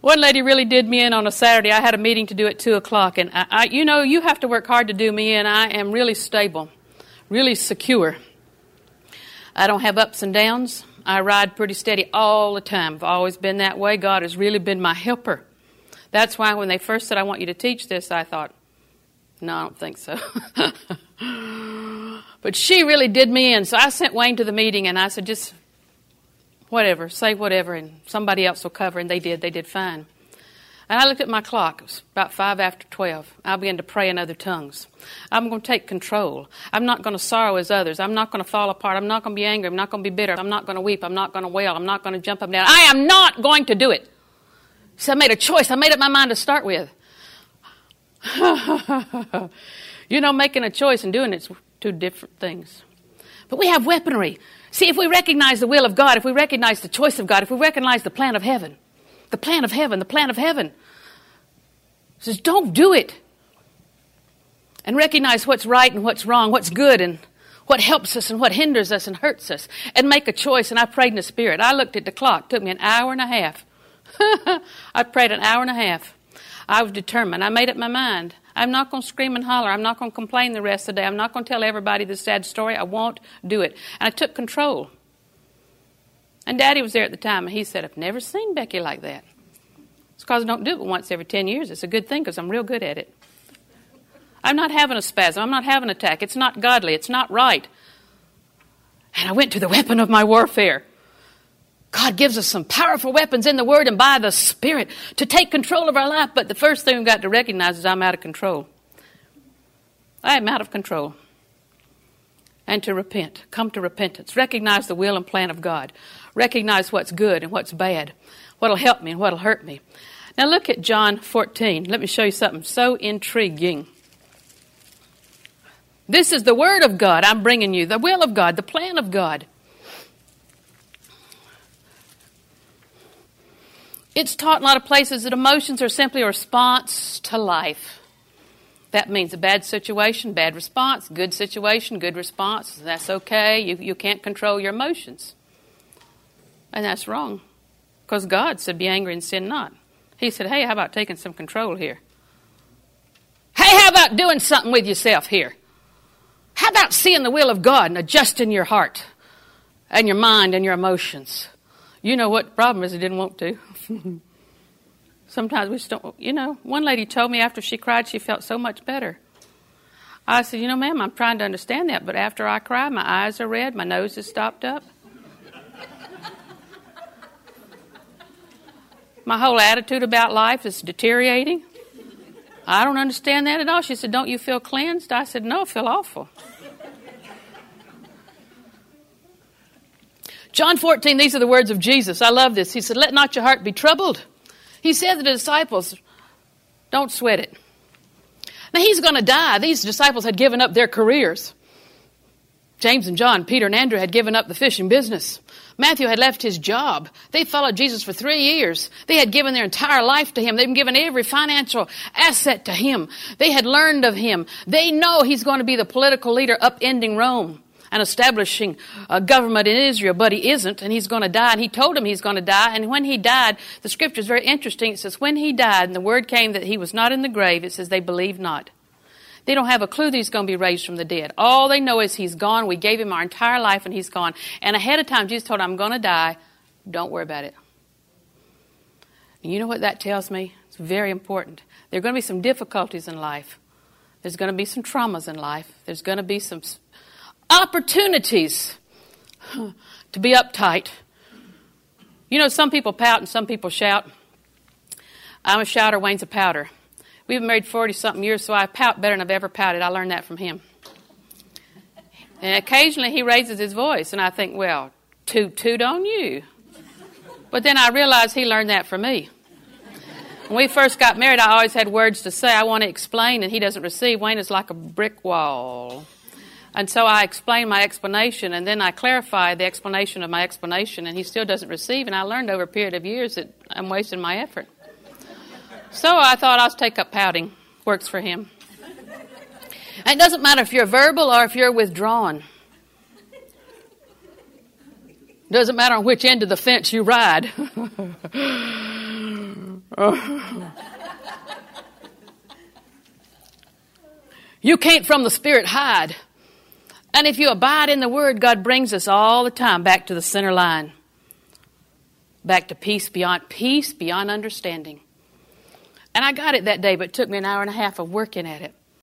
One lady really did me in on a Saturday. I had a meeting to do at 2 o'clock. And, you have to work hard to do me in. I am really stable, really secure. I don't have ups and downs. I ride pretty steady all the time. I've always been that way. God has really been my helper. That's why when they first said, I want you to teach this, I thought, no, I don't think so. But she really did me in. So I sent Wayne to the meeting, and I said, just whatever, say whatever, and somebody else will cover. And they did. They did fine. And I looked at my clock. It was about 5 after 12. I began to pray in other tongues. I'm going to take control. I'm not going to sorrow as others. I'm not going to fall apart. I'm not going to be angry. I'm not going to be bitter. I'm not going to weep. I'm not going to wail. I'm not going to jump up and down. I am not going to do it. So I made a choice. I made up my mind to start with. Making a choice and doing it's two different things. But we have weaponry. See, if we recognize the will of God, if we recognize the choice of God, if we recognize the plan of heaven, the plan of heaven says, don't do it. And recognize what's right and what's wrong, what's good and what helps us and what hinders us and hurts us. And make a choice. And I prayed in the Spirit. I looked at the clock. It took me an hour and a half. I prayed an hour and a half. I was determined. I made up my mind. I'm not going to scream and holler. I'm not going to complain the rest of the day. I'm not going to tell everybody the sad story. I won't do it. And I took control. And Daddy was there at the time, and he said, I've never seen Becky like that. It's because I don't do it once every 10 years. It's a good thing because I'm real good at it. I'm not having a spasm. I'm not having an attack. It's not godly. It's not right. And I went to the weapon of my warfare. God gives us some powerful weapons in the Word and by the Spirit to take control of our life. But the first thing we've got to recognize is I'm out of control. I am out of control. And to repent. Come to repentance. Recognize the will and plan of God. Recognize what's good and what's bad. What'll help me and what'll hurt me. Now look at John 14. Let me show you something so intriguing. This is the Word of God I'm bringing you. The will of God. The plan of God. It's taught in a lot of places that emotions are simply a response to life. That means a bad situation, bad response, good situation, good response. That's okay. You can't control your emotions. And that's wrong. Because God said, be angry and sin not. He said, hey, how about taking some control here? Hey, how about doing something with yourself here? How about seeing the will of God and adjusting your heart and your mind and your emotions? You know what the problem is? He didn't want to. Sometimes we just don't, one lady told me after she cried, she felt so much better. I said, ma'am, I'm trying to understand that, but after I cry, my eyes are red, my nose is stopped up. My whole attitude about life is deteriorating. I don't understand that at all. She said, don't you feel cleansed? I said, no, I feel awful. John 14, these are the words of Jesus. I love this. He said, let not your heart be troubled. He said to the disciples, don't sweat it. Now he's going to die. These disciples had given up their careers. James and John, Peter and Andrew had given up the fishing business. Matthew had left his job. They followed Jesus for 3 years. They had given their entire life to him. They'd given every financial asset to him. They had learned of him. They know he's going to be the political leader upending Rome and establishing a government in Israel, but he isn't, and he's going to die. And he told them he's going to die. And when he died, the scripture is very interesting. It says, when he died, and the word came that he was not in the grave, it says they believed not. They don't have a clue that he's going to be raised from the dead. All they know is he's gone. We gave him our entire life, and he's gone. And ahead of time, Jesus told him, I'm going to die. Don't worry about it. And you know what that tells me? It's very important. There are going to be some difficulties in life. There's going to be some traumas in life. There's going to be some opportunities to be uptight. Some people pout and some people shout. I'm a shouter, Wayne's a pouter. We've been married 40-something years, so I pout better than I've ever pouted. I learned that from him. And occasionally he raises his voice, and I think, well, toot on you. But then I realize he learned that from me. When we first got married, I always had words to say. I want to explain, and he doesn't receive. Wayne is like a brick wall. And so I explain my explanation, and then I clarify the explanation of my explanation, and he still doesn't receive. And I learned over a period of years that I'm wasting my effort. So I thought I'll take up pouting. Works for him. And it doesn't matter if you're verbal or if you're withdrawn. Doesn't matter on which end of the fence you ride. You can't from the Spirit hide. And if you abide in the Word, God brings us all the time back to the center line. Back to peace beyond understanding. And I got it that day, but it took me an hour and a half of working at it.